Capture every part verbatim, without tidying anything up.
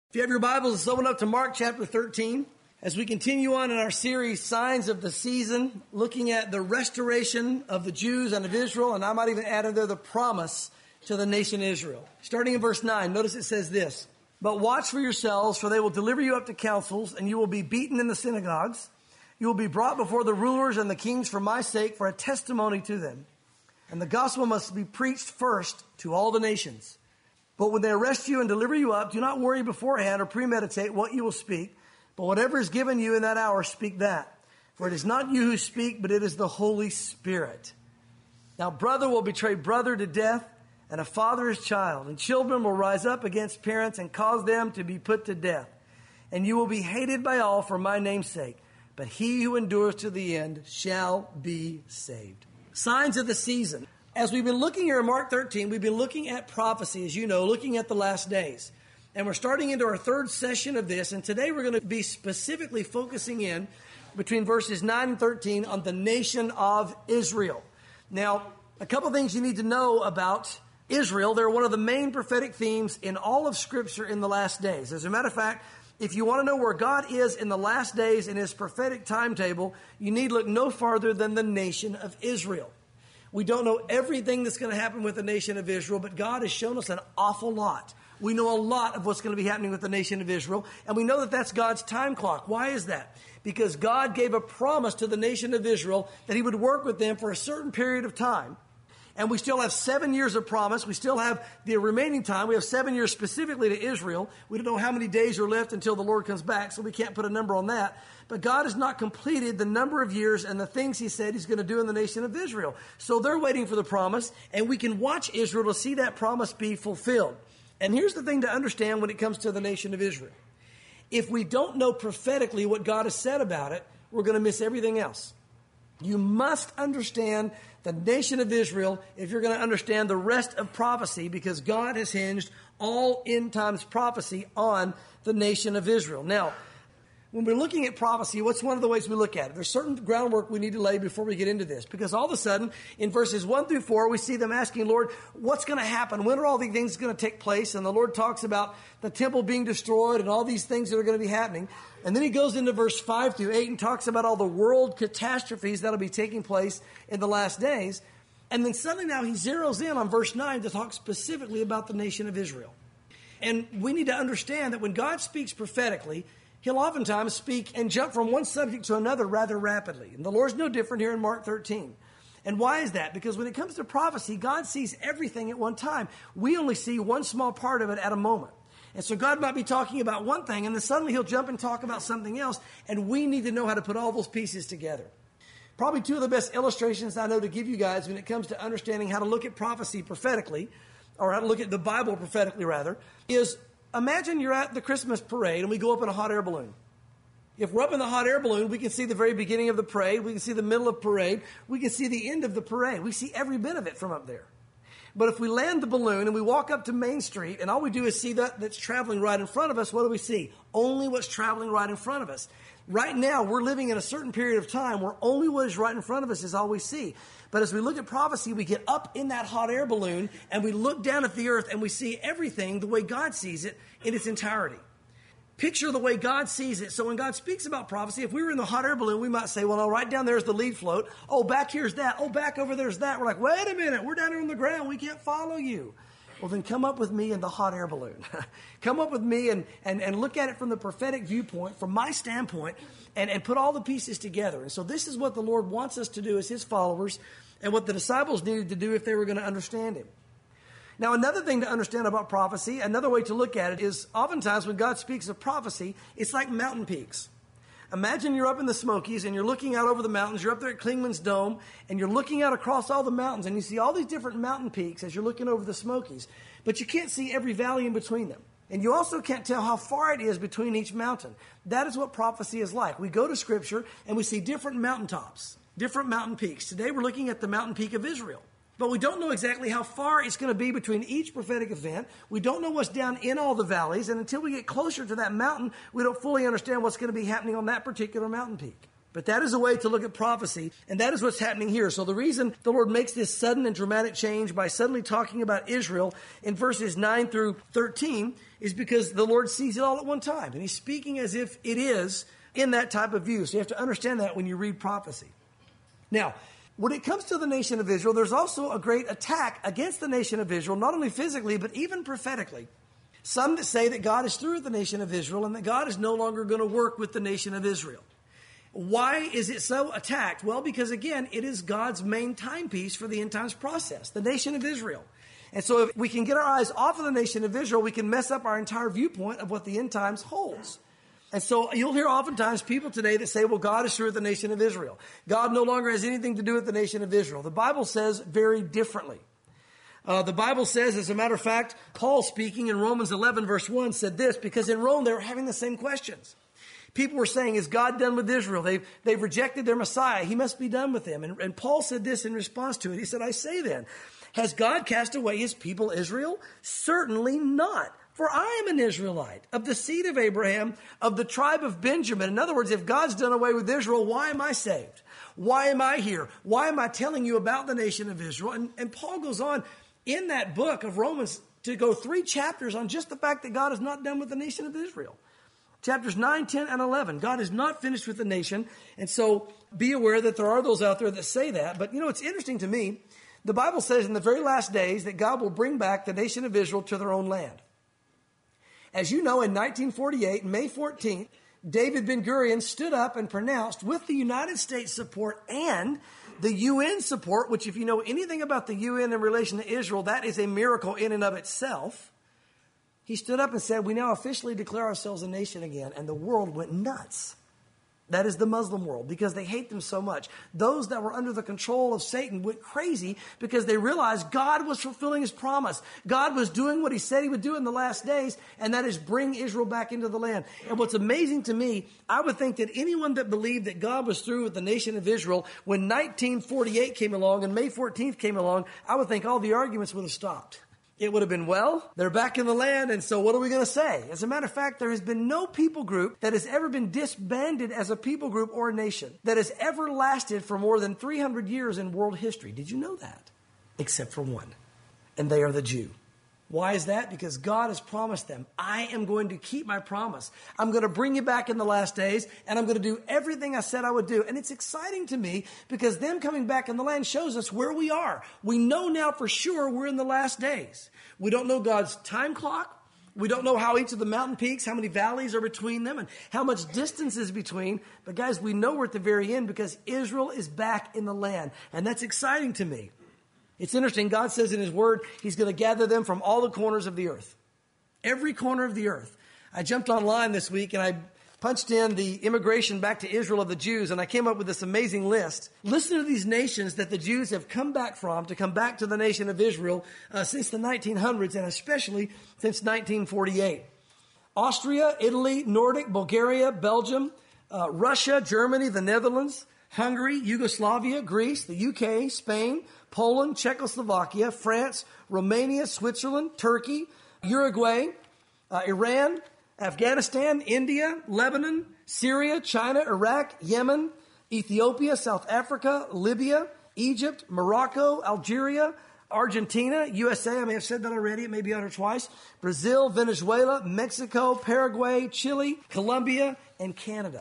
If you have your Bibles, let's open up to Mark chapter thirteen. As we continue on in our series, Signs of the Season, looking at the restoration of the Jews and of Israel, and I might even add in there the promise to the nation Israel. Starting in verse nine, notice it says this, "But watch for yourselves, for they will deliver you up to councils, and you will be beaten in the synagogues. You will be brought before the rulers and the kings for my sake, for a testimony to them. And the gospel must be preached first to all the nations. But when they arrest you and deliver you up, do not worry beforehand or premeditate what you will speak. But whatever is given you in that hour, speak that. For it is not you who speak, but it is the Holy Spirit. Now brother will betray brother to death, and a father his child. And children will rise up against parents and cause them to be put to death. And you will be hated by all for my name's sake. But he who endures to the end shall be saved." Signs of the season. As we've been looking here in Mark thirteen, we've been looking at prophecy, as you know, looking at the last days. And we're starting into our third session of this. And today we're going to be specifically focusing in between verses nine and thirteen on the nation of Israel. Now, a couple things you need to know about Israel. They're one of the main prophetic themes in all of Scripture in the last days. As a matter of fact, if you want to know where God is in the last days in his prophetic timetable, you need look no farther than the nation of Israel. We don't know everything that's going to happen with the nation of Israel, but God has shown us an awful lot. We know a lot of what's going to be happening with the nation of Israel, and we know that that's God's time clock. Why is that? Because God gave a promise to the nation of Israel that he would work with them for a certain period of time. And we still have seven years of promise. We still have the remaining time. We have seven years specifically to Israel. We don't know how many days are left until the Lord comes back, so we can't put a number on that. But God has not completed the number of years and the things he said he's going to do in the nation of Israel. So they're waiting for the promise, and we can watch Israel to see that promise be fulfilled. And here's the thing to understand when it comes to the nation of Israel. If we don't know prophetically what God has said about it, we're going to miss everything else. You must understand the nation of Israel if you're going to understand the rest of prophecy, because God has hinged all end times prophecy on the nation of Israel. Now, when we're looking at prophecy, what's one of the ways we look at it? There's certain groundwork we need to lay before we get into this, because all of a sudden in verses one through four, we see them asking, Lord, what's going to happen? When are all these things going to take place? And the Lord talks about the temple being destroyed and all these things that are going to be happening. And then he goes into verse five through eight and talks about all the world catastrophes that'll be taking place in the last days. And then suddenly now he zeroes in on verse nine to talk specifically about the nation of Israel. And we need to understand that when God speaks prophetically, he'll oftentimes speak and jump from one subject to another rather rapidly. And the Lord's no different here in Mark thirteen. And why is that? Because when it comes to prophecy, God sees everything at one time. We only see one small part of it at a moment. And so God might be talking about one thing, and then suddenly he'll jump and talk about something else, and we need to know how to put all those pieces together. Probably two of the best illustrations I know to give you guys when it comes to understanding how to look at prophecy prophetically, or how to look at the Bible prophetically rather, is imagine you're at the Christmas parade and we go up in a hot air balloon. If we're up in the hot air balloon, we can see the very beginning of the parade. We can see the middle of the parade. We can see the end of the parade. We see every bit of it from up there. But if we land the balloon and we walk up to Main Street and all we do is see that that's traveling right in front of us, what do we see? Only what's traveling right in front of us. Right now, we're living in a certain period of time where only what is right in front of us is all we see. But as we look at prophecy, we get up in that hot air balloon and we look down at the earth and we see everything the way God sees it in its entirety. Picture the way God sees it. So when God speaks about prophecy, if we were in the hot air balloon, we might say, well, no, right down there's the lead float. Oh, back here's that. Oh, back over there's that. We're like, wait a minute. We're down here on the ground. We can't follow you. Well, then come up with me in the hot air balloon. Come up with me and, and, and look at it from the prophetic viewpoint, from my standpoint, and, and put all the pieces together. And so this is what the Lord wants us to do as his followers and what the disciples needed to do if they were going to understand him. Now, another thing to understand about prophecy, another way to look at it is oftentimes when God speaks of prophecy, it's like mountain peaks. Imagine you're up in the Smokies and you're looking out over the mountains. You're up there at Klingman's Dome and you're looking out across all the mountains and you see all these different mountain peaks as you're looking over the Smokies. But you can't see every valley in between them. And you also can't tell how far it is between each mountain. That is what prophecy is like. We go to Scripture and we see different mountaintops, different mountain peaks. Today we're looking at the mountain peak of Israel. But we don't know exactly how far it's going to be between each prophetic event. We don't know what's down in all the valleys. And until we get closer to that mountain, we don't fully understand what's going to be happening on that particular mountain peak. But that is a way to look at prophecy, and that is what's happening here. So the reason the Lord makes this sudden and dramatic change by suddenly talking about Israel in verses nine through thirteen is because the Lord sees it all at one time. And he's speaking as if it is in that type of view. So you have to understand that when you read prophecy. Now, when it comes to the nation of Israel, there's also a great attack against the nation of Israel, not only physically, but even prophetically. Some that say that God is through with the nation of Israel and that God is no longer going to work with the nation of Israel. Why is it so attacked? Well, because again, it is God's main timepiece for the end times process, the nation of Israel. And so if we can get our eyes off of the nation of Israel, we can mess up our entire viewpoint of what the end times holds. And so you'll hear oftentimes people today that say, well, God is through with the nation of Israel. God no longer has anything to do with the nation of Israel. The Bible says very differently. Uh, the Bible says, as a matter of fact, Paul speaking in Romans eleven verse one said this, because in Rome they were having the same questions. People were saying, is God done with Israel? They've, they've rejected their Messiah. He must be done with them. And, and Paul said this in response to it. He said, I say then, has God cast away his people Israel? Certainly not. For I am an Israelite, of the seed of Abraham, of the tribe of Benjamin. In other words, if God's done away with Israel, why am I saved? Why am I here? Why am I telling you about the nation of Israel? And, and Paul goes on in that book of Romans to go three chapters on just the fact that God is not done with the nation of Israel. Chapters nine, ten, and eleven. God is not finished with the nation. And so be aware that there are those out there that say that. But you know, it's interesting to me. The Bible says in the very last days that God will bring back the nation of Israel to their own land. As you know, in nineteen forty-eight, May fourteenth, David Ben-Gurion stood up and pronounced, with the United States support and the U N support, which if you know anything about the U N in relation to Israel, that is a miracle in and of itself. He stood up and said, we now officially declare ourselves a nation again. And the world went nuts. That is the Muslim world, because they hate them so much. Those that were under the control of Satan went crazy because they realized God was fulfilling his promise. God was doing what he said he would do in the last days, and that is bring Israel back into the land. And what's amazing to me, I would think that anyone that believed that God was through with the nation of Israel, when nineteen forty-eight came along and May fourteenth came along, I would think all the arguments would have stopped. It would have been, well, they're back in the land, and so what are we going to say? As a matter of fact, there has been no people group that has ever been disbanded as a people group or a nation that has ever lasted for more than three hundred years in world history. Did you know that? Except for one, and they are the Jew. Why is that? Because God has promised them, I am going to keep my promise. I'm going to bring you back in the last days, and I'm going to do everything I said I would do. And it's exciting to me because them coming back in the land shows us where we are. We know now for sure we're in the last days. We don't know God's time clock. We don't know how each of the mountain peaks, how many valleys are between them, and how much distance is between. But guys, we know we're at the very end because Israel is back in the land. And that's exciting to me. It's interesting. God says in his word, he's going to gather them from all the corners of the earth. Every corner of the earth. I jumped online this week and I punched in the immigration back to Israel of the Jews, and I came up with this amazing list. Listen to these nations that the Jews have come back from to come back to the nation of Israel uh, since the nineteen hundreds, and especially since nineteen forty-eight. Austria, Italy, Nordic, Bulgaria, Belgium, uh, Russia, Germany, the Netherlands, Hungary, Yugoslavia, Greece, the U K, Spain, Poland, Czechoslovakia, France, Romania, Switzerland, Turkey, Uruguay, uh, Iran, Afghanistan, India, Lebanon, Syria, China, Iraq, Yemen, Ethiopia, South Africa, Libya, Egypt, Morocco, Algeria, Argentina, U S A, I may have said that already, it may be on her twice, Brazil, Venezuela, Mexico, Paraguay, Chile, Colombia, and Canada.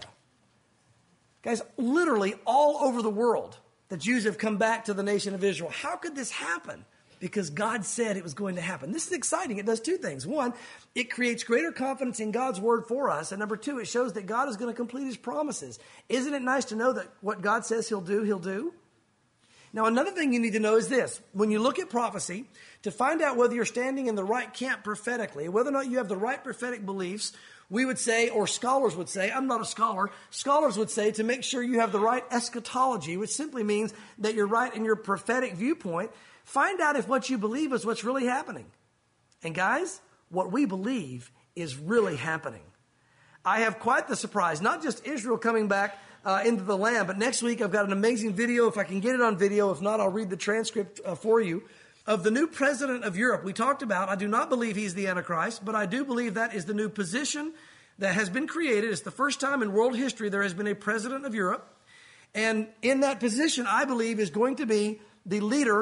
Guys, literally all over the world, the Jews have come back to the nation of Israel. How could this happen? Because God said it was going to happen. This is exciting. It does two things. One, it creates greater confidence in God's word for us. And number two, it shows that God is going to complete his promises. Isn't it nice to know that what God says he'll do, he'll do? Now, another thing you need to know is this. When you look at prophecy, to find out whether you're standing in the right camp prophetically, whether or not you have the right prophetic beliefs, we would say, or scholars would say, I'm not a scholar, scholars would say to make sure you have the right eschatology, which simply means that you're right in your prophetic viewpoint. Find out if what you believe is what's really happening. And guys, what we believe is really happening. I have quite the surprise, not just Israel coming back uh, into the land, but next week I've got an amazing video. If I can get it on video, if not, I'll read the transcript uh, for you. Of the new president of Europe, we talked about, I do not believe he's the Antichrist, but I do believe that is the new position that has been created. It's the first time in world history there has been a president of Europe. And in that position, I believe, is going to be the leader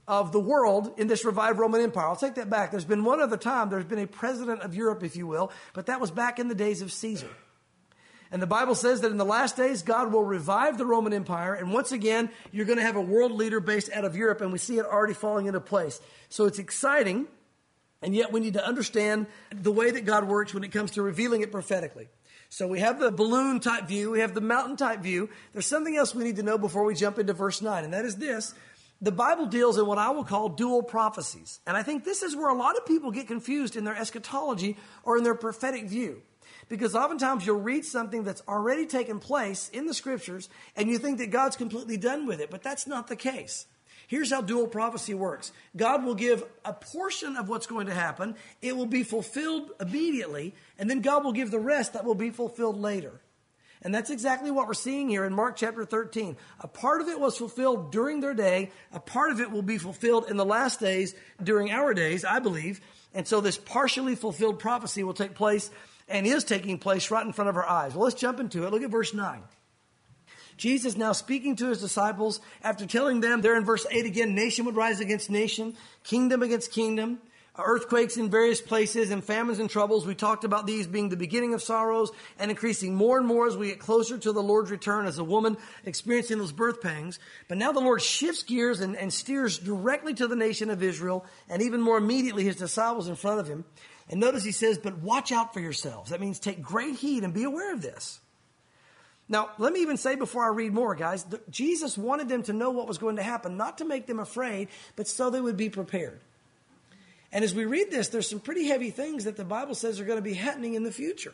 of the world in this revived Roman Empire. I'll take that back. There's been one other time. There's been a president of Europe, if you will, but that was back in the days of Caesar. And the Bible says that in the last days, God will revive the Roman Empire. And once again, you're going to have a world leader based out of Europe. And we see it already falling into place. So it's exciting. And yet we need to understand the way that God works when it comes to revealing it prophetically. So we have the balloon type view. We have the mountain type view. There's something else we need to know before we jump into verse nine. And that is this. The Bible deals in what I will call dual prophecies. And I think this is where a lot of people get confused in their eschatology or in their prophetic view. Because oftentimes you'll read something that's already taken place in the scriptures and you think that God's completely done with it. But that's not the case. Here's how dual prophecy works. God will give a portion of what's going to happen. It will be fulfilled immediately. And then God will give the rest that will be fulfilled later. And that's exactly what we're seeing here in Mark chapter thirteen. A part of it was fulfilled during their day. A part of it will be fulfilled in the last days during our days, I believe. And so this partially fulfilled prophecy will take place and is taking place right in front of our eyes. Well, let's jump into it. Look at verse nine. Jesus now speaking to his disciples after telling them there in verse eight again, nation would rise against nation, kingdom against kingdom. Earthquakes in various places and famines and troubles. We talked about these being the beginning of sorrows and increasing more and more as we get closer to the Lord's return as a woman experiencing those birth pangs. But now the Lord shifts gears and, and steers directly to the nation of Israel and even more immediately his disciples in front of him. And notice he says, but watch out for yourselves. That means take great heed and be aware of this. Now, let me even say before I read more, guys, that Jesus wanted them to know what was going to happen, not to make them afraid, but so they would be prepared. And as we read this, there's some pretty heavy things that the Bible says are going to be happening in the future.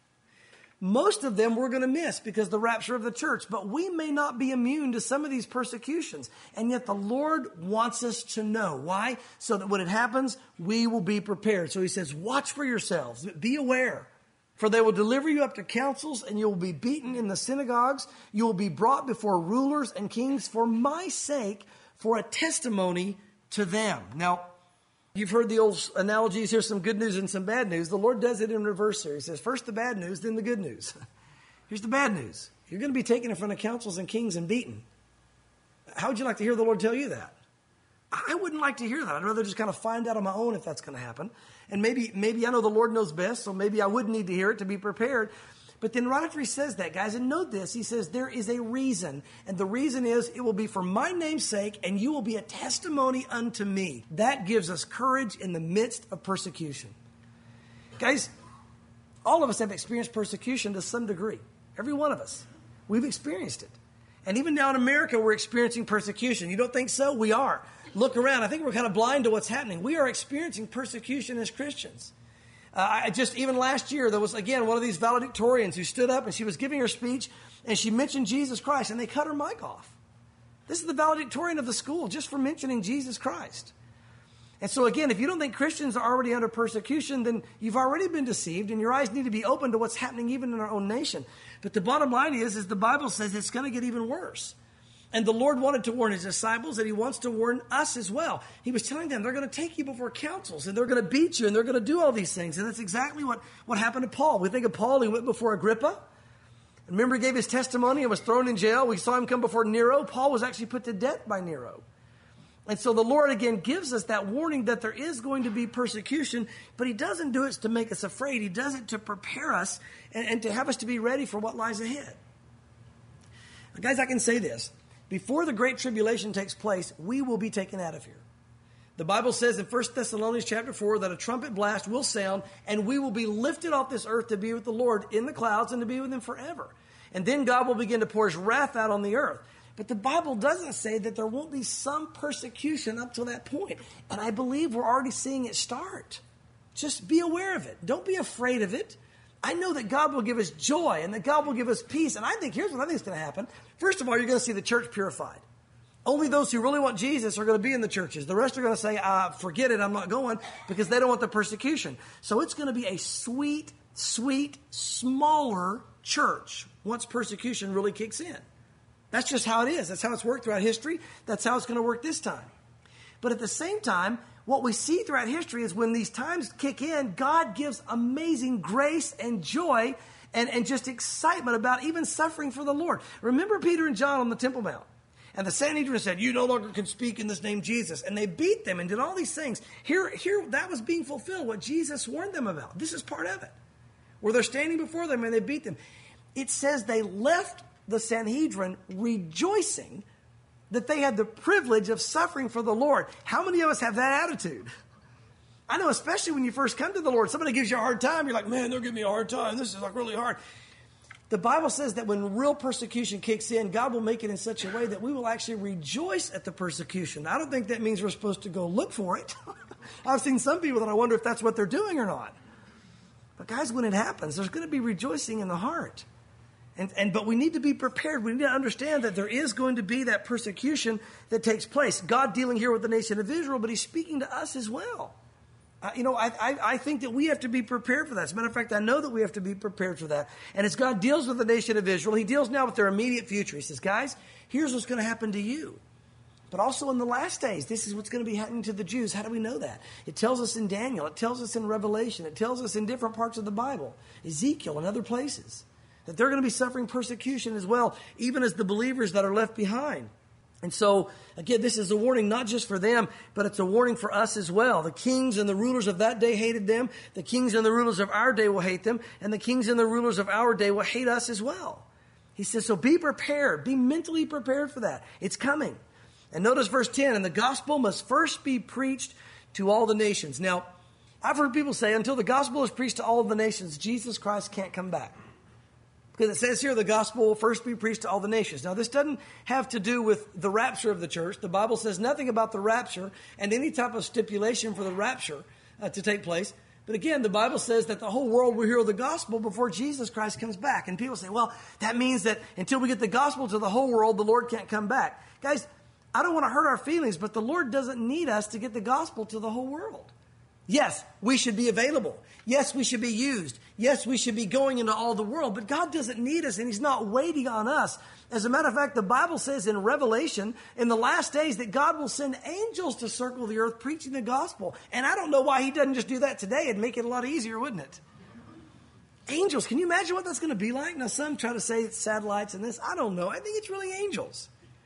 Most of them we're going to miss because of the rapture of the church, but we may not be immune to some of these persecutions. And yet the Lord wants us to know. Why? So that when it happens, we will be prepared. So he says, watch for yourselves, be aware. For they will deliver you up to councils and you will be beaten in the synagogues. You will be brought before rulers and kings for my sake, for a testimony to them. Now, you've heard the old analogies. Here's some good news and some bad news. The Lord does it in reverse here. He says, first the bad news, then the good news. Here's the bad news. You're going to be taken in front of councils and kings and beaten. How would you like to hear the Lord tell you that? I wouldn't like to hear that. I'd rather just kind of find out on my own if that's going to happen. And maybe, maybe I know the Lord knows best, so maybe I would need to hear it to be prepared. But then right after he says that, guys, and note this, he says there is a reason. And the reason is it will be for my name's sake, and you will be a testimony unto me. That gives us courage in the midst of persecution. Guys, all of us have experienced persecution to some degree. Every one of us. We've experienced it. And even now in America, we're experiencing persecution. You don't think so? We are. Look around. I think we're kind of blind to what's happening. We are experiencing persecution as Christians. Uh, I just, even last year, there was, again, one of these valedictorians who stood up and she was giving her speech and she mentioned Jesus Christ and they cut her mic off. This is the valedictorian of the school just for mentioning Jesus Christ. And so again, if you don't think Christians are already under persecution, then you've already been deceived and your eyes need to be open to what's happening even in our own nation. But the bottom line is, is the Bible says it's going to get even worse. And the Lord wanted to warn his disciples, and he wants to warn us as well. He was telling them they're going to take you before councils, and they're going to beat you, and they're going to do all these things. And that's exactly what, what happened to Paul. We think of Paul, he went before Agrippa. Remember, he gave his testimony and was thrown in jail. We saw him come before Nero. Paul was actually put to death by Nero. And so the Lord, again, gives us that warning that there is going to be persecution, but he doesn't do it to make us afraid. He does it to prepare us and, and to have us to be ready for what lies ahead. Now, guys, I can say this. Before the Great Tribulation takes place, we will be taken out of here. The Bible says in First Thessalonians chapter four that a trumpet blast will sound and we will be lifted off this earth to be with the Lord in the clouds and to be with him forever. And then God will begin to pour his wrath out on the earth. But the Bible doesn't say that there won't be some persecution up to that point. And I believe we're already seeing it start. Just be aware of it. Don't be afraid of it. I know that God will give us joy and that God will give us peace. And I think here's what I think is going to happen. First of all, you're going to see the church purified. Only those who really want Jesus are going to be in the churches. The rest are going to say, uh, forget it, I'm not going, because they don't want the persecution. So it's going to be a sweet, sweet, smaller church once persecution really kicks in. That's just how it is. That's how it's worked throughout history. That's how it's going to work this time. But at the same time, what we see throughout history is when these times kick in, God gives amazing grace and joy and, and just excitement about even suffering for the Lord. Remember Peter and John on the Temple Mount. And the Sanhedrin said, you no longer can speak in this name Jesus. And they beat them and did all these things. Here, here, that was being fulfilled, what Jesus warned them about. This is part of it. Where they're standing before them and they beat them. It says they left the Sanhedrin rejoicing that they had the privilege of suffering for the Lord. How many of us have that attitude? I know, especially when you first come to the Lord, somebody gives you a hard time. You're like, man, they're giving me a hard time. This is like really hard. The Bible says that when real persecution kicks in, God will make it in such a way that we will actually rejoice at the persecution. I don't think that means we're supposed to go look for it. I've seen some people that I wonder if that's what they're doing or not. But guys, when it happens, there's going to be rejoicing in the heart. And, and but we need to be prepared. We need to understand that there is going to be that persecution that takes place. God dealing here with the nation of Israel, but he's speaking to us as well. Uh, you know, I, I, I think that we have to be prepared for that. As a matter of fact, I know that we have to be prepared for that. And as God deals with the nation of Israel, he deals now with their immediate future. He says, guys, here's what's going to happen to you. But also in the last days, this is what's going to be happening to the Jews. How do we know that? It tells us in Daniel. It tells us in Revelation. It tells us in different parts of the Bible, Ezekiel and other places, that they're going to be suffering persecution as well, even as the believers that are left behind. And so, again, this is a warning not just for them, but it's a warning for us as well. The kings and the rulers of that day hated them. The kings and the rulers of our day will hate them. And the kings and the rulers of our day will hate us as well. He says, so be prepared. Be mentally prepared for that. It's coming. And notice verse ten, and the gospel must first be preached to all the nations. Now, I've heard people say, until the gospel is preached to all of the nations, Jesus Christ can't come back. Because it says here, the gospel will first be preached to all the nations. Now, this doesn't have to do with the rapture of the church. The Bible says nothing about the rapture and any type of stipulation for the rapture uh, to take place. But again, the Bible says that the whole world will hear the gospel before Jesus Christ comes back. And people say, well, that means that until we get the gospel to the whole world, the Lord can't come back. Guys, I don't want to hurt our feelings, but the Lord doesn't need us to get the gospel to the whole world. Yes, we should be available. Yes, we should be used. Yes, we should be going into all the world. But God doesn't need us, and he's not waiting on us. As a matter of fact, the Bible says in Revelation, in the last days, that God will send angels to circle the earth preaching the gospel. And I don't know why he doesn't just do that today. It'd make it a lot easier, wouldn't it? Angels, can you imagine what that's going to be like? Now, some try to say it's satellites and this. I don't know. I think it's really angels.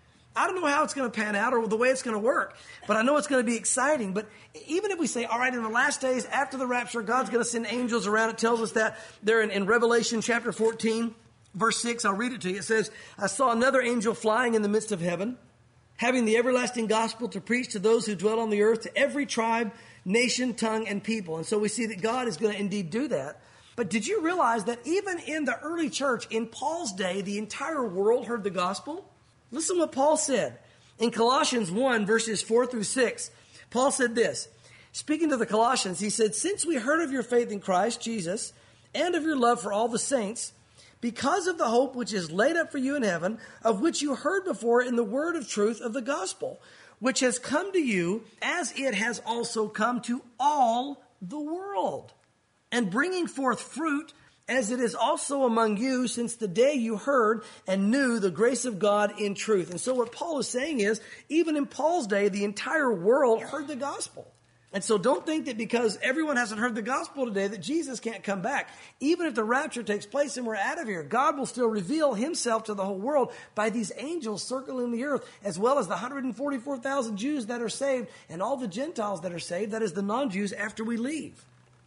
I don't know how it's going to pan out or the way it's going to work, but I know it's going to be exciting. But even if we say, all right, in the last days after the rapture, God's going to send angels around. It tells us that there in, in Revelation chapter fourteen, verse six. I'll read it to you. It says, I saw another angel flying in the midst of heaven, having the everlasting gospel to preach to those who dwell on the earth, to every tribe, nation, tongue, and people. And so we see that God is going to indeed do that. But did you realize that even in the early church, in Paul's day, the entire world heard the gospel? Listen to what Paul said in Colossians one, verses four through six. Paul said this, speaking to the Colossians, he said, since we heard of your faith in Christ Jesus and of your love for all the saints, because of the hope which is laid up for you in heaven, of which you heard before in the word of truth of the gospel, which has come to you as it has also come to all the world, and bringing forth fruit as it is also among you since the day you heard and knew the grace of God in truth. And so what Paul is saying is, even in Paul's day, the entire world heard the gospel. And so don't think that because everyone hasn't heard the gospel today that Jesus can't come back. Even if the rapture takes place and we're out of here, God will still reveal himself to the whole world by these angels circling the earth, as well as the one hundred forty-four thousand Jews that are saved and all the Gentiles that are saved, that is the non-Jews, after we leave.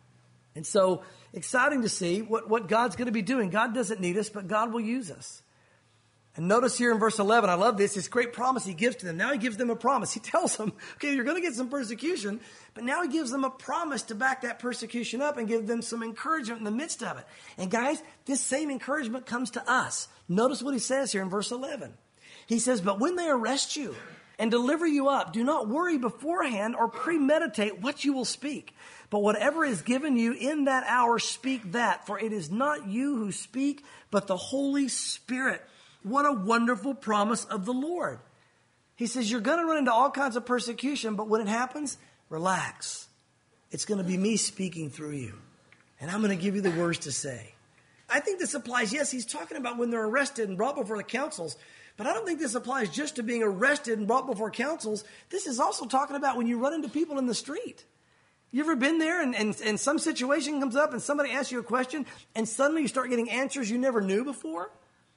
And so exciting to see what, what God's going to be doing. God doesn't need us, but God will use us. And notice here in verse eleven, I love this, this great promise he gives to them. Now he gives them a promise. He tells them, okay, you're going to get some persecution, but now he gives them a promise to back that persecution up and give them some encouragement in the midst of it. And guys, this same encouragement comes to us. Notice what he says here in verse eleven. He says, but when they arrest you and deliver you up, do not worry beforehand or premeditate what you will speak. But whatever is given you in that hour, speak that. For it is not you who speak, but the Holy Spirit. What a wonderful promise of the Lord. He says, you're going to run into all kinds of persecution, but when it happens, relax. It's going to be me speaking through you. And I'm going to give you the words to say. I think this applies, yes, he's talking about when they're arrested and brought before the councils. But I don't think this applies just to being arrested and brought before councils. This is also talking about when you run into people in the street. You ever been there and, and, and some situation comes up and somebody asks you a question and suddenly you start getting answers you never knew before?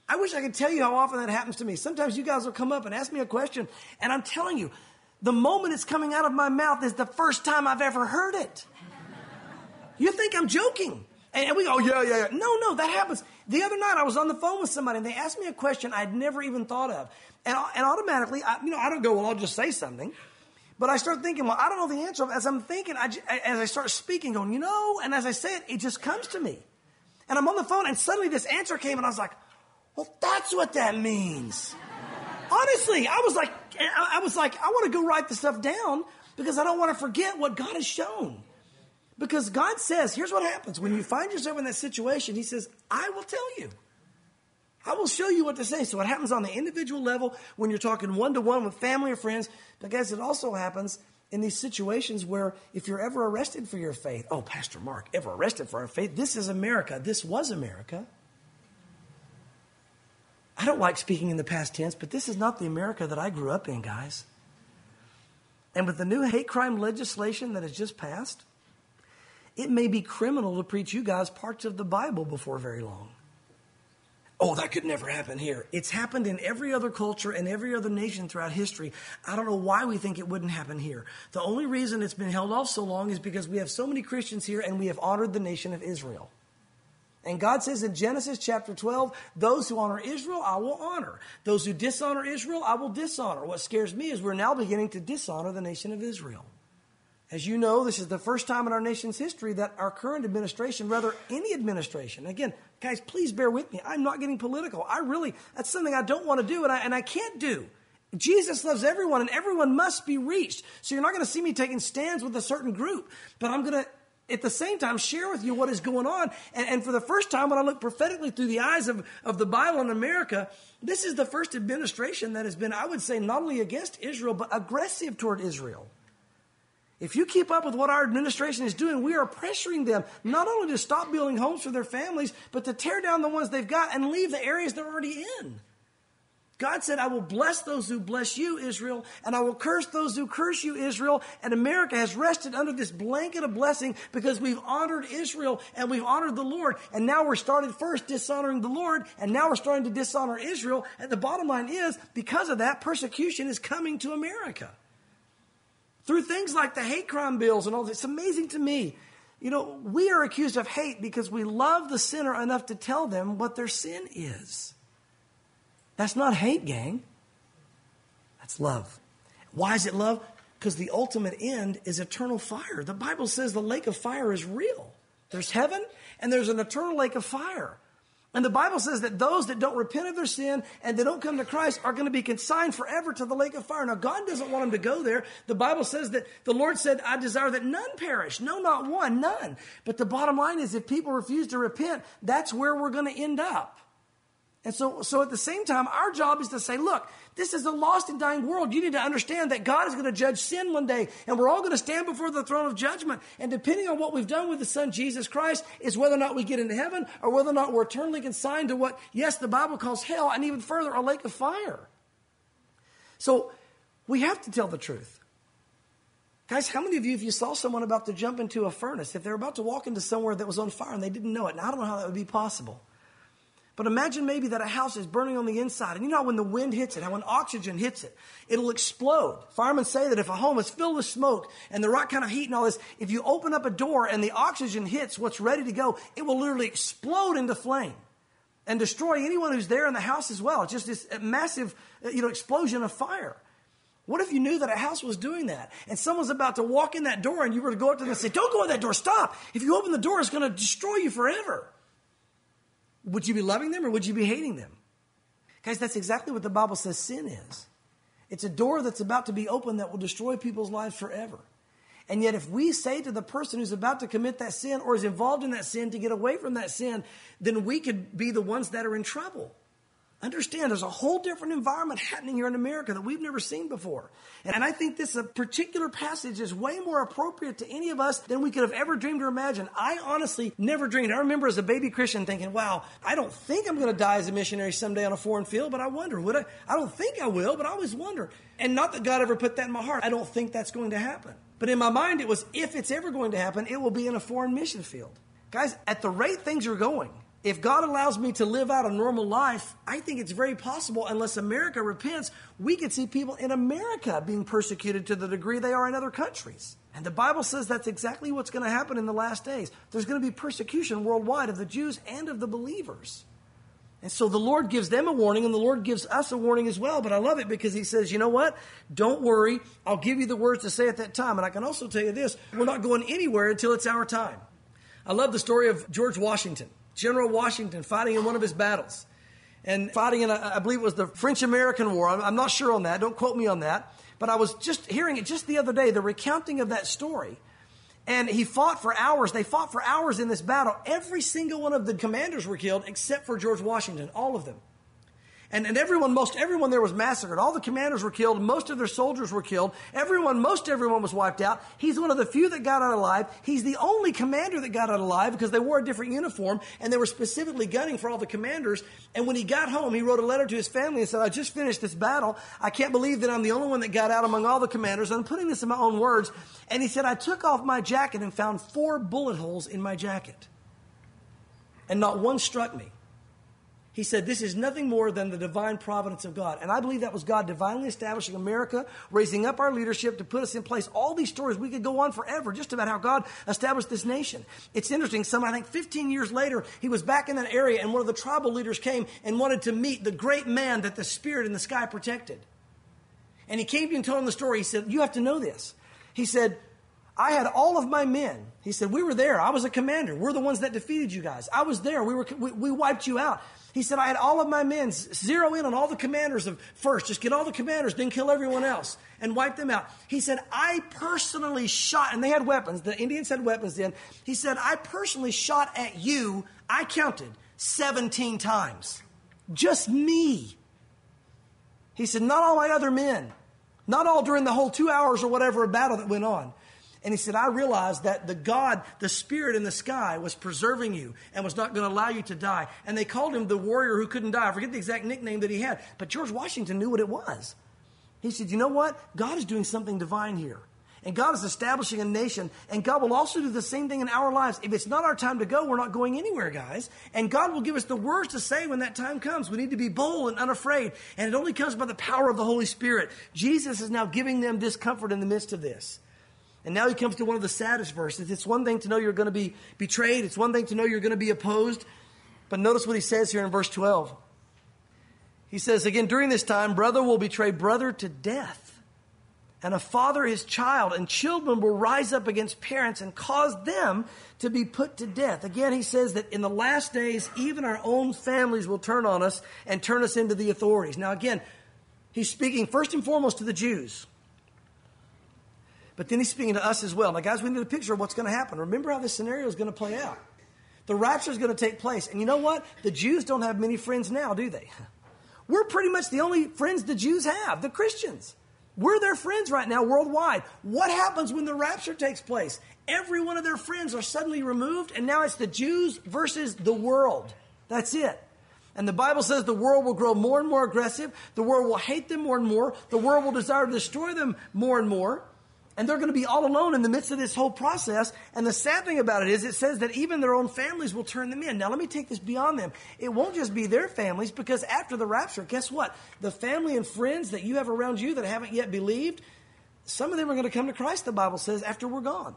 I wish I could tell you how often that happens to me. Sometimes you guys will come up and ask me a question, and I'm telling you, the moment it's coming out of my mouth is the first time I've ever heard it. You think I'm joking. And we go, yeah, yeah, yeah. No, no, that happens. The other night I was on the phone with somebody, and they asked me a question I'd never even thought of. And, and automatically, I, you know, I don't go, well, I'll just say something. But I start thinking, well, I don't know the answer. As I'm thinking, I, as I start speaking, going, you know, and as I say it, it just comes to me. And I'm on the phone, and suddenly this answer came, and I was like, well, that's what that means. Honestly, I was like, I was like, I want to go write the stuff down because I don't want to forget what God has shown. Because God says, here's what happens. When you find yourself in that situation, he says, I will tell you. I will show you what to say. So it happens on the individual level when you're talking one-to-one with family or friends. But guys, it also happens in these situations where if you're ever arrested for your faith, oh, Pastor Mark, ever arrested for our faith? This is America. This was America. I don't like speaking in the past tense, but this is not the America that I grew up in, guys. And with the new hate crime legislation that has just passed, it may be criminal to preach you guys parts of the Bible before very long. Oh, that could never happen here. It's happened in every other culture and every other nation throughout history. I don't know why we think it wouldn't happen here. The only reason it's been held off so long is because we have so many Christians here and we have honored the nation of Israel. And God says in Genesis chapter twelve, those who honor Israel, I will honor. Those who dishonor Israel, I will dishonor. What scares me is we're now beginning to dishonor the nation of Israel. As you know, this is the first time in our nation's history that our current administration, rather any administration, again, guys, please bear with me. I'm not getting political. I really, that's something I don't want to do and I, and I can't do. Jesus loves everyone and everyone must be reached. So you're not going to see me taking stands with a certain group, but I'm going to, at the same time, share with you what is going on. And, and for the first time, when I look prophetically through the eyes of, of the Bible in America, this is the first administration that has been, I would say, not only against Israel, but aggressive toward Israel. If you keep up with what our administration is doing, we are pressuring them not only to stop building homes for their families, but to tear down the ones they've got and leave the areas they're already in. God said, I will bless those who bless you, Israel, and I will curse those who curse you, Israel. And America has rested under this blanket of blessing because we've honored Israel and we've honored the Lord. And now we're started first dishonoring the Lord, and now we're starting to dishonor Israel. And the bottom line is, because of that, persecution is coming to America. Through things like the hate crime bills and all this. It's amazing to me. You know, we are accused of hate because we love the sinner enough to tell them what their sin is. That's not hate, gang. That's love. Why is it love? Because the ultimate end is eternal fire. The Bible says the lake of fire is real. There's heaven and there's an eternal lake of fire. And the Bible says that those that don't repent of their sin and they don't come to Christ are going to be consigned forever to the lake of fire. Now, God doesn't want them to go there. The Bible says that the Lord said, I desire that none perish. No, not one, none. But the bottom line is if people refuse to repent, that's where we're going to end up. And so, so at the same time, our job is to say, look, this is a lost and dying world. You need to understand that God is going to judge sin one day, and we're all going to stand before the throne of judgment. And depending on what we've done with the Son, Jesus Christ, is whether or not we get into heaven or whether or not we're eternally consigned to what, yes, the Bible calls hell, and even further, a lake of fire. So we have to tell the truth. Guys, how many of you, if you saw someone about to jump into a furnace, if they're about to walk into somewhere that was on fire and they didn't know it, now I don't know how that would be possible. But imagine maybe that a house is burning on the inside. And you know how when the wind hits it, how when oxygen hits it, it'll explode. Firemen say that if a home is filled with smoke and the right kind of heat and all this, if you open up a door and the oxygen hits what's ready to go, it will literally explode into flame and destroy anyone who's there in the house as well. It's just this massive, you know, explosion of fire. What if you knew that a house was doing that and someone's about to walk in that door and you were to go up to them and say, don't go in that door, stop. If you open the door, it's going to destroy you forever. Would you be loving them or would you be hating them? Guys, that's exactly what the Bible says sin is. It's a door that's about to be opened that will destroy people's lives forever. And yet if we say to the person who's about to commit that sin or is involved in that sin to get away from that sin, then we could be the ones that are in trouble. Understand, there's a whole different environment happening here in America that we've never seen before. And I think this particular passage is way more appropriate to any of us than we could have ever dreamed or imagined. I honestly never dreamed. I remember as a baby Christian thinking, wow, I don't think I'm going to die as a missionary someday on a foreign field, but I wonder, would I? I don't think I will, but I always wonder. And not that God ever put that in my heart. I don't think that's going to happen. But in my mind, it was, if it's ever going to happen, it will be in a foreign mission field. Guys, at the rate things are going, if God allows me to live out a normal life, I think it's very possible, unless America repents, we could see people in America being persecuted to the degree they are in other countries. And the Bible says that's exactly what's going to happen in the last days. There's going to be persecution worldwide of the Jews and of the believers. And so the Lord gives them a warning, and the Lord gives us a warning as well. But I love it because he says, you know what? Don't worry. I'll give you the words to say at that time. And I can also tell you this, we're not going anywhere until it's our time. I love the story of George Washington. General Washington fighting in one of his battles and fighting in, a, I believe it was the French-American War. I'm, I'm not sure on that. Don't quote me on that. But I was just hearing it just the other day, the recounting of that story. And he fought for hours. They fought for hours in this battle. Every single one of the commanders were killed except for George Washington, all of them. And, and everyone, most everyone there was massacred. All the commanders were killed. Most of their soldiers were killed. Everyone, most everyone was wiped out. He's one of the few that got out alive. He's the only commander that got out alive because they wore a different uniform and they were specifically gunning for all the commanders. And when he got home, he wrote a letter to his family and said, I just finished this battle. I can't believe that I'm the only one that got out among all the commanders. I'm putting this in my own words. And he said, I took off my jacket and found four bullet holes in my jacket. And not one struck me. He said, this is nothing more than the divine providence of God. And I believe that was God divinely establishing America, raising up our leadership to put us in place. All these stories, we could go on forever just about how God established this nation. It's interesting. Some, I think fifteen years later, he was back in that area and one of the tribal leaders came and wanted to meet the great man that the Spirit in the sky protected. And he came to him and told him the story. He said, you have to know this. He said, I had all of my men. He said, we were there. I was a commander. We're the ones that defeated you guys. I was there. We were, we, we wiped you out. He said, I had all of my men zero in on all the commanders of first. Just get all the commanders, then kill everyone else and wipe them out. He said, I personally shot, and they had weapons. The Indians had weapons then. He said, I personally shot at you, I counted, seventeen times. Just me. He said, not all my other men. Not all during the whole two hours or whatever of battle that went on. And he said, I realized that the God, the Spirit in the sky was preserving you and was not going to allow you to die. And they called him the warrior who couldn't die. I forget the exact nickname that he had. But George Washington knew what it was. He said, you know what? God is doing something divine here. And God is establishing a nation. And God will also do the same thing in our lives. If it's not our time to go, we're not going anywhere, guys. And God will give us the words to say when that time comes. We need to be bold and unafraid. And it only comes by the power of the Holy Spirit. Jesus is now giving them this comfort in the midst of this. And now he comes to one of the saddest verses. It's one thing to know you're going to be betrayed. It's one thing to know you're going to be opposed. But notice what he says here in verse twelve. He says, again, during this time, brother will betray brother to death, and a father his child, and children will rise up against parents and cause them to be put to death. Again, he says that in the last days, even our own families will turn on us and turn us into the authorities. Now, again, he's speaking first and foremost to the Jews. But then he's speaking to us as well. Now, guys, we need a picture of what's going to happen. Remember how this scenario is going to play out. The rapture is going to take place. And you know what? The Jews don't have many friends now, do they? We're pretty much the only friends the Jews have, the Christians. We're their friends right now worldwide. What happens when the rapture takes place? Every one of their friends are suddenly removed, and now it's the Jews versus the world. That's it. And the Bible says the world will grow more and more aggressive. The world will hate them more and more. The world will desire to destroy them more and more. And they're going to be all alone in the midst of this whole process. And the sad thing about it is it says that even their own families will turn them in. Now, let me take this beyond them. It won't just be their families, because after the rapture, guess what? The family and friends that you have around you that haven't yet believed, some of them are going to come to Christ, the Bible says, after we're gone.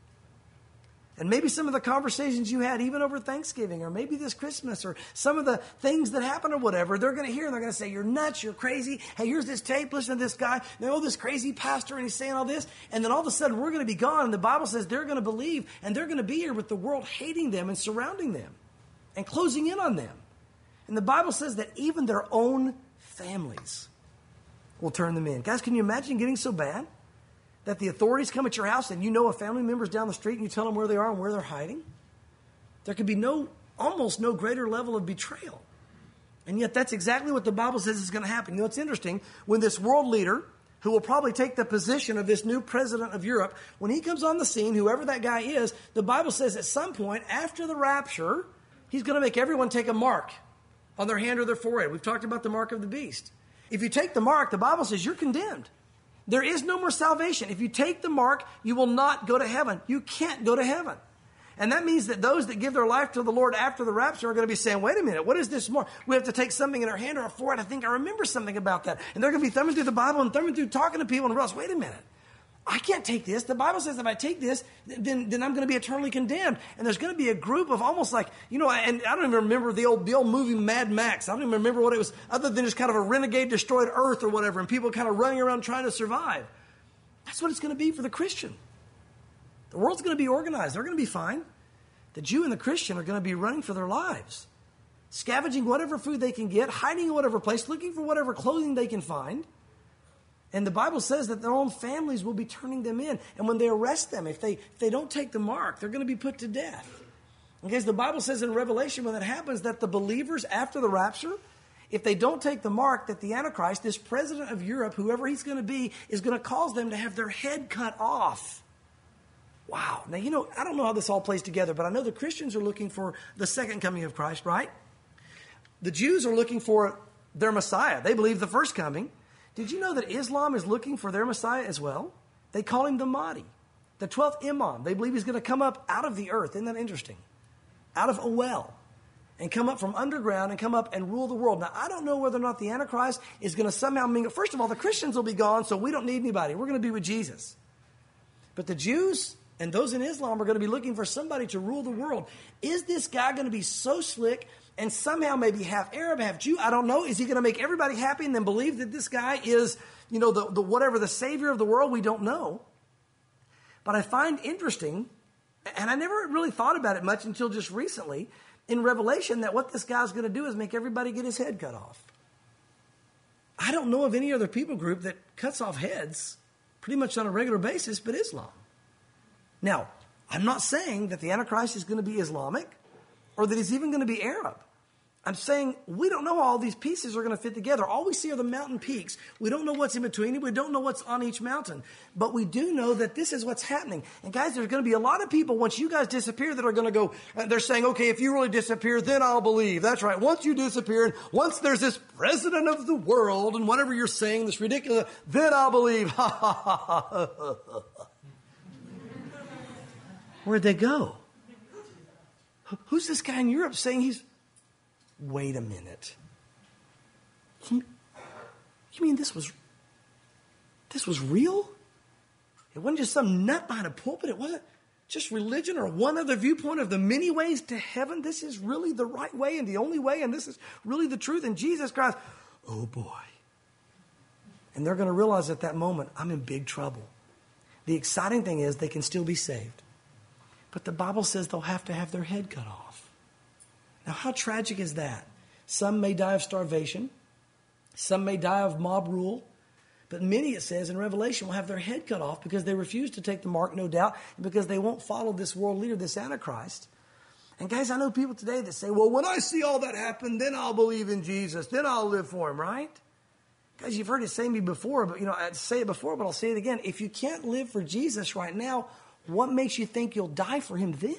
And maybe some of the conversations you had even over Thanksgiving, or maybe this Christmas, or some of the things that happen or whatever, they're going to hear and they're going to say, you're nuts, you're crazy. Hey, here's this tape, listen to this guy. They know this crazy pastor and he's saying all this. And then all of a sudden we're going to be gone. And the Bible says they're going to believe, and they're going to be here with the world hating them and surrounding them and closing in on them. And the Bible says that even their own families will turn them in. Guys, can you imagine getting so bad that the authorities come at your house and you know a family member's down the street and you tell them where they are and where they're hiding? There could be no, almost no greater level of betrayal. And yet that's exactly what the Bible says is going to happen. You know, it's interesting. When this world leader, who will probably take the position of this new president of Europe, when he comes on the scene, whoever that guy is, the Bible says at some point after the rapture, he's going to make everyone take a mark on their hand or their forehead. We've talked about the mark of the beast. If you take the mark, the Bible says you're condemned. There is no more salvation. If you take the mark, you will not go to heaven. You can't go to heaven. And that means that those that give their life to the Lord after the rapture are going to be saying, wait a minute, what is this more? We have to take something in our hand or our forehead. I think I remember something about that. And they're going to be thumbing through the Bible and thumbing through talking to people and realize, wait a minute. I can't take this. The Bible says if I take this, then, then I'm going to be eternally condemned. And there's going to be a group of almost like, you know, and I don't even remember the old, the old movie Mad Max. I don't even remember what it was other than just kind of a renegade destroyed earth or whatever. And people kind of running around trying to survive. That's what it's going to be for the Christian. The world's going to be organized. They're going to be fine. The Jew and the Christian are going to be running for their lives, scavenging whatever food they can get, hiding in whatever place, looking for whatever clothing they can find. And the Bible says that their own families will be turning them in. And when they arrest them, if they, if they don't take the mark, they're going to be put to death. Because the Bible says in Revelation when that happens that the believers after the rapture, if they don't take the mark, that the Antichrist, this president of Europe, whoever he's going to be, is going to cause them to have their head cut off. Wow. Now, you know, I don't know how this all plays together, but I know the Christians are looking for the second coming of Christ, right? The Jews are looking for their Messiah. They believe the first coming. Did you know that Islam is looking for their Messiah as well? They call him the Mahdi, the twelfth Imam. They believe he's going to come up out of the earth. Isn't that interesting? Out of a well. And come up from underground and come up and rule the world. Now, I don't know whether or not the Antichrist is going to somehow mingle. First of all, the Christians will be gone, so we don't need anybody. We're going to be with Jesus. But the Jews and those in Islam are going to be looking for somebody to rule the world. Is this guy going to be so slick and somehow maybe half Arab, half Jew? I don't know. Is he going to make everybody happy and then believe that this guy is, you know, the, the whatever, the savior of the world? We don't know. But I find interesting, and I never really thought about it much until just recently, in Revelation, that what this guy's going to do is make everybody get his head cut off. I don't know of any other people group that cuts off heads pretty much on a regular basis but Islam. Now, I'm not saying that the Antichrist is going to be Islamic or that he's even going to be Arab. I'm saying we don't know how all these pieces are going to fit together. All we see are the mountain peaks. We don't know what's in between. We don't know what's on each mountain. But we do know that this is what's happening. And guys, there's going to be a lot of people, once you guys disappear, that are going to go, they're saying, okay, if you really disappear, then I'll believe. That's right. Once you disappear, and once there's this president of the world, and whatever you're saying, this ridiculous, then I'll believe. Ha, ha, ha, ha, ha, ha. Where'd they go? Who's this guy in Europe saying he's... Wait a minute. You, you mean this was... This was real? It wasn't just some nut behind a pulpit. It wasn't just religion or one other viewpoint of the many ways to heaven. This is really the right way and the only way, and this is really the truth. And Jesus Christ, oh boy. And they're going to realize at that moment, I'm in big trouble. The exciting thing is they can still be saved. But the Bible says they'll have to have their head cut off. Now, how tragic is that? Some may die of starvation. Some may die of mob rule. But many, it says in Revelation, will have their head cut off because they refuse to take the mark, no doubt, and because they won't follow this world leader, this Antichrist. And guys, I know people today that say, well, when I see all that happen, then I'll believe in Jesus. Then I'll live for him, right? Guys, you've heard it say me before, but you know, I say it before, but I'll say it again. If you can't live for Jesus right now, what makes you think you'll die for him then?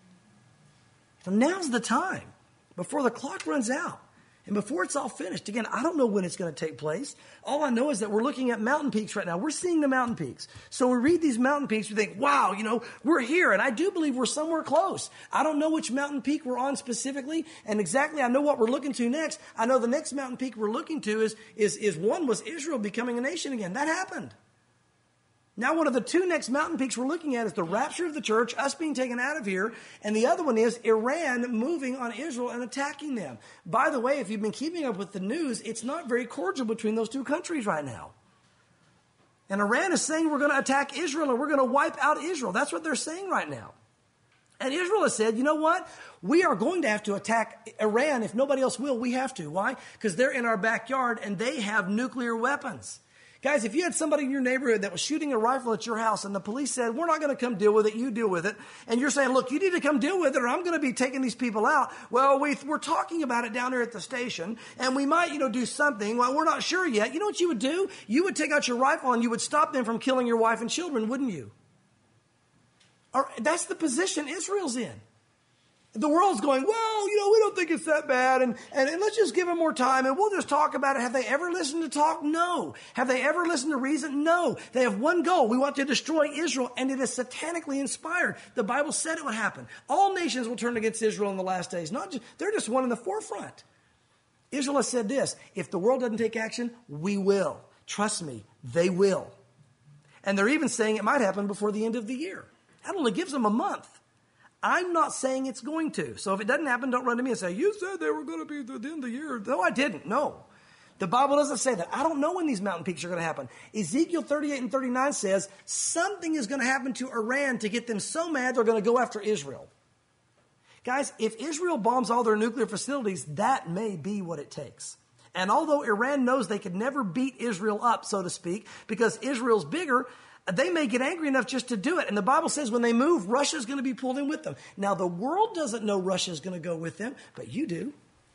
So now's the time, before the clock runs out and before it's all finished. Again, I don't know when it's going to take place. All I know is that we're looking at mountain peaks right now. We're seeing the mountain peaks. So we read these mountain peaks, we think, wow, you know, we're here. And I do believe we're somewhere close. I don't know which mountain peak we're on specifically. And exactly, I know what we're looking to next. I know the next mountain peak we're looking to is, is, is one was Israel becoming a nation again. That happened. Now, one of the two next mountain peaks we're looking at is the rapture of the church, us being taken out of here. And the other one is Iran moving on Israel and attacking them. By the way, if you've been keeping up with the news, it's not very cordial between those two countries right now. And Iran is saying we're going to attack Israel and we're going to wipe out Israel. That's what they're saying right now. And Israel has said, you know what? We are going to have to attack Iran. If nobody else will, we have to. Why? Because they're in our backyard and they have nuclear weapons. Guys, if you had somebody in your neighborhood that was shooting a rifle at your house and the police said, we're not going to come deal with it, you deal with it, and you're saying, look, you need to come deal with it or I'm going to be taking these people out. Well, we, we're talking about it down here at the station and we might, you know, do something. Well, we're not sure yet. You know what you would do? You would take out your rifle and you would stop them from killing your wife and children, wouldn't you? Or, that's the position Israel's in. The world's going, well, you know, we don't think it's that bad, and, and, and let's just give them more time, and we'll just talk about it. Have they ever listened to talk? No. Have they ever listened to reason? No. They have one goal. We want to destroy Israel, and it is satanically inspired. The Bible said it would happen. All nations will turn against Israel in the last days. Not just, they're just one in the forefront. Israel has said this, if the world doesn't take action, we will. Trust me, they will. And they're even saying it might happen before the end of the year. That only gives them a month. I'm not saying it's going to. So if it doesn't happen, don't run to me and say, you said they were going to be at the end of the year. No, I didn't. No. The Bible doesn't say that. I don't know when these mountain peaks are going to happen. Ezekiel thirty-eight and thirty-nine says something is going to happen to Iran to get them so mad they're going to go after Israel. Guys, if Israel bombs all their nuclear facilities, that may be what it takes. And although Iran knows they could never beat Israel up, so to speak, because Israel's bigger, they may get angry enough just to do it. And the Bible says when they move, Russia's going to be pulled in with them. Now, the world doesn't know Russia's going to go with them, but you do.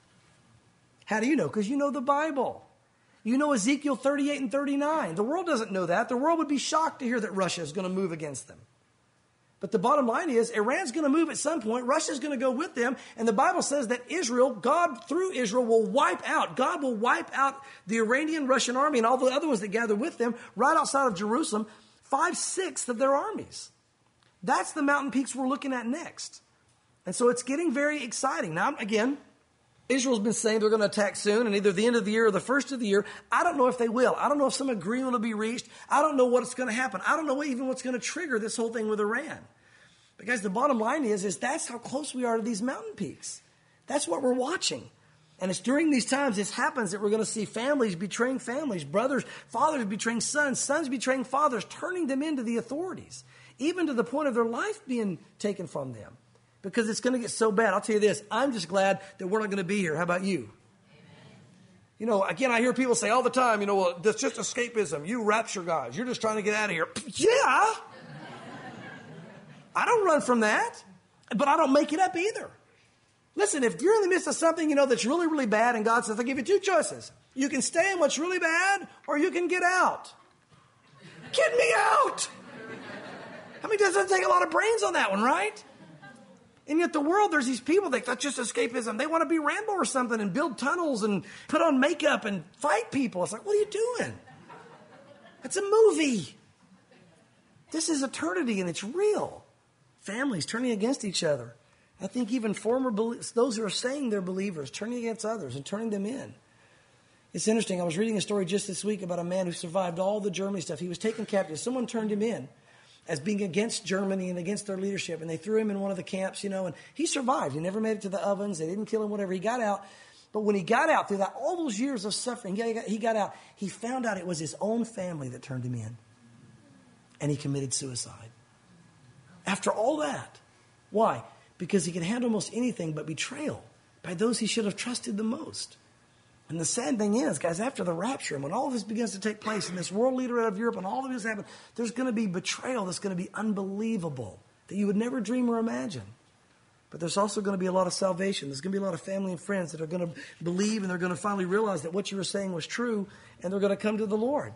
How do you know? Because you know the Bible. You know Ezekiel thirty-eight and thirty-nine. The world doesn't know that. The world would be shocked to hear that Russia is going to move against them. But the bottom line is Iran's going to move at some point. Russia's going to go with them. And the Bible says that Israel, God through Israel, will wipe out. God will wipe out the Iranian Russian army and all the other ones that gather with them right outside of Jerusalem. Five-sixths of their armies. That's the mountain peaks we're looking at next. And so it's getting very exciting. Now, again, Israel's been saying they're going to attack soon, and either the end of the year or the first of the year. I don't know if they will. I don't know if some agreement will be reached. I don't know what's going to happen. I don't know even what's going to trigger this whole thing with Iran. But guys, the bottom line is, is that's how close we are to these mountain peaks. That's what we're watching. And it's during these times this happens that we're going to see families betraying families, brothers, fathers betraying sons, sons betraying fathers, turning them into the authorities, even to the point of their life being taken from them. Because it's going to get so bad. I'll tell you this, I'm just glad that we're not going to be here. How about you? Amen. You know, again, I hear people say all the time, you know, well, that's just escapism. You rapture guys. You're just trying to get out of here. Yeah. I don't run from that, but I don't make it up either. Listen, if you're in the midst of something, you know, that's really, really bad, and God says, I'll give you two choices. You can stay in what's really bad, or you can get out. Get me out! I mean, it doesn't take a lot of brains on that one, right? And yet the world, there's these people that that's just escapism. They want to be Rambo or something and build tunnels and put on makeup and fight people. It's like, what are you doing? It's a movie. This is eternity, and it's real. Families turning against each other. I think even former believers, those who are saying they're believers, turning against others and turning them in. It's interesting. I was reading a story just this week about a man who survived all the Germany stuff. He was taken captive. Someone turned him in as being against Germany and against their leadership. And they threw him in one of the camps, you know, and he survived. He never made it to the ovens. They didn't kill him, whatever. He got out. But when he got out, through that, all those years of suffering, he got, he got out. He found out it was his own family that turned him in. And he committed suicide. After all that. Why? Because he could handle almost anything but betrayal by those he should have trusted the most. And the sad thing is, guys, after the rapture, and when all of this begins to take place, and this world leader out of Europe, and all of this happens, there's going to be betrayal that's going to be unbelievable, that you would never dream or imagine. But there's also going to be a lot of salvation. There's going to be a lot of family and friends that are going to believe, and they're going to finally realize that what you were saying was true, and they're going to come to the Lord.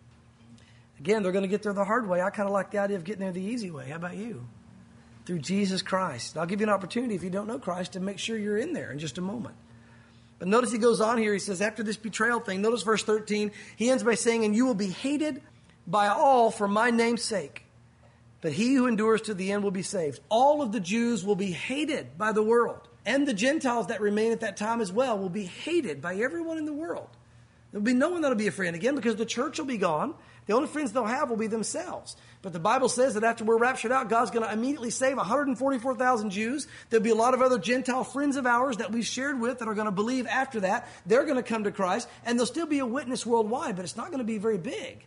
Again, they're going to get there the hard way. I kind of like the idea of getting there the easy way. How about you? Through Jesus Christ. And I'll give you an opportunity, if you don't know Christ, to make sure you're in there in just a moment. But notice he goes on here. He says, after this betrayal thing, notice verse thirteen. He ends by saying, and you will be hated by all for my name's sake. But he who endures to the end will be saved. All of the Jews will be hated by the world. And the Gentiles that remain at that time as well will be hated by everyone in the world. There'll be no one that'll be a friend again, because the church will be gone. The only friends they'll have will be themselves. But the Bible says that after we're raptured out, God's going to immediately save one hundred forty-four thousand Jews. There'll be a lot of other Gentile friends of ours that we've shared with that are going to believe after that. They're going to come to Christ, and there'll still be a witness worldwide, but it's not going to be very big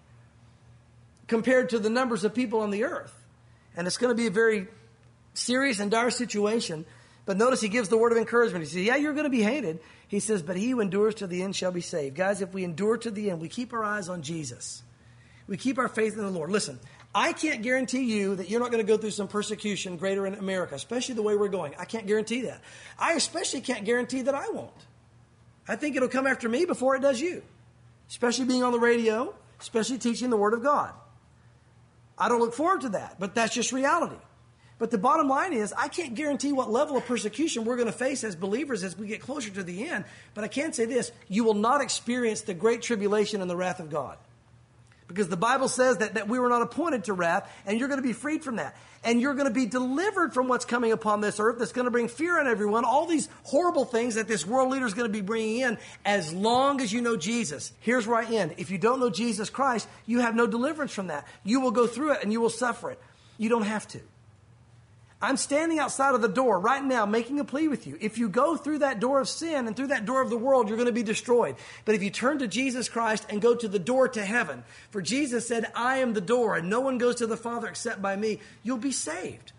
compared to the numbers of people on the earth. And it's going to be a very serious and dire situation. But notice he gives the word of encouragement. He says, yeah, you're going to be hated. He says, but he who endures to the end shall be saved. Guys, if we endure to the end, we keep our eyes on Jesus. We keep our faith in the Lord. Listen, I can't guarantee you that you're not going to go through some persecution greater in America, especially the way we're going. I can't guarantee that. I especially can't guarantee that I won't. I think it'll come after me before it does you, especially being on the radio, especially teaching the Word of God. I don't look forward to that, but that's just reality. But the bottom line is, I can't guarantee what level of persecution we're going to face as believers as we get closer to the end. But I can say this, you will not experience the great tribulation and the wrath of God. Because the Bible says that, that we were not appointed to wrath, and you're going to be freed from that. And you're going to be delivered from what's coming upon this earth that's going to bring fear on everyone, all these horrible things that this world leader is going to be bringing in, as long as you know Jesus. Here's where I end. If you don't know Jesus Christ, you have no deliverance from that. You will go through it and you will suffer it. You don't have to. I'm standing outside of the door right now making a plea with you. If you go through that door of sin and through that door of the world, you're going to be destroyed. But if you turn to Jesus Christ and go to the door to heaven, for Jesus said, I am the door and no one goes to the Father except by me, you'll be saved.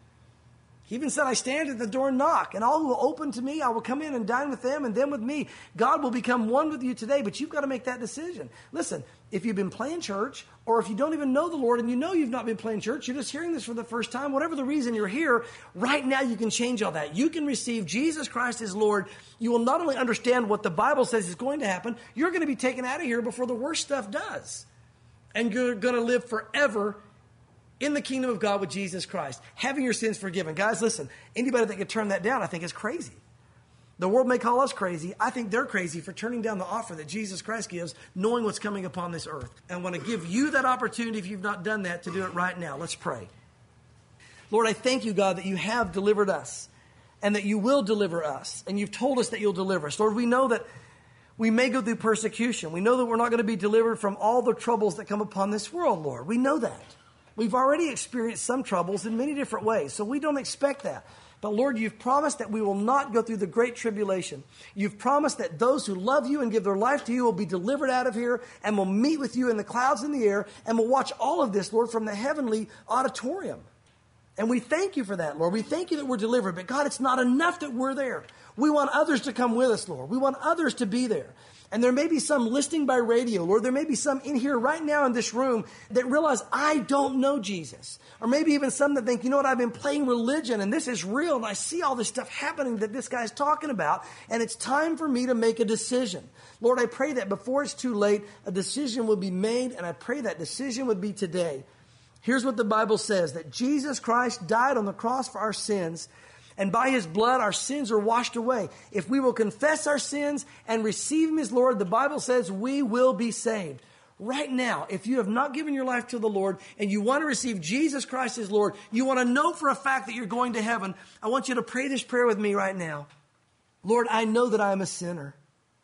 He even said, I stand at the door and knock, and all who will open to me, I will come in and dine with them and them with me. God will become one with you today, but you've got to make that decision. Listen, if you've been playing church, or if you don't even know the Lord and you know you've not been playing church, you're just hearing this for the first time, whatever the reason you're here, right now you can change all that. You can receive Jesus Christ as Lord. You will not only understand what the Bible says is going to happen, you're going to be taken out of here before the worst stuff does. And you're going to live forever in the kingdom of God with Jesus Christ, having your sins forgiven. Guys, listen, anybody that could turn that down, I think is crazy. The world may call us crazy. I think they're crazy for turning down the offer that Jesus Christ gives, knowing what's coming upon this earth. And I want to give you that opportunity, if you've not done that, to do it right now. Let's pray. Lord, I thank you, God, that you have delivered us and that you will deliver us. And you've told us that you'll deliver us. Lord, we know that we may go through persecution. We know that we're not going to be delivered from all the troubles that come upon this world, Lord. We know that. We've already experienced some troubles in many different ways, so we don't expect that. But Lord, you've promised that we will not go through the great tribulation. You've promised that those who love you and give their life to you will be delivered out of here and will meet with you in the clouds in the air and will watch all of this, Lord, from the heavenly auditorium. And we thank you for that, Lord. We thank you that we're delivered. But God, it's not enough that we're there. We want others to come with us, Lord. We want others to be there. And there may be some listening by radio, Lord. There may be some in here right now in this room that realize, I don't know Jesus. Or maybe even some that think, you know what, I've been playing religion and this is real and I see all this stuff happening that this guy's talking about and it's time for me to make a decision. Lord, I pray that before it's too late, a decision will be made, and I pray that decision would be today. Here's what the Bible says, that Jesus Christ died on the cross for our sins, and by his blood, our sins are washed away. If we will confess our sins and receive him as Lord, the Bible says we will be saved. Right now, if you have not given your life to the Lord and you want to receive Jesus Christ as Lord, you want to know for a fact that you're going to heaven, I want you to pray this prayer with me right now. Lord, I know that I am a sinner,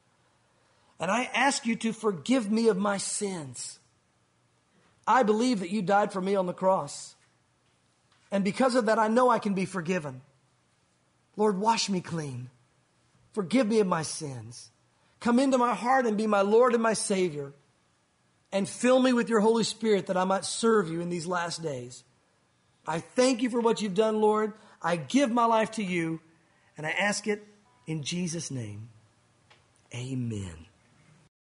and I ask you to forgive me of my sins. I believe that you died for me on the cross, and because of that, I know I can be forgiven. Lord, wash me clean. Forgive me of my sins. Come into my heart and be my Lord and my Savior. And fill me with your Holy Spirit that I might serve you in these last days. I thank you for what you've done, Lord. I give my life to you. And I ask it in Jesus' name. Amen.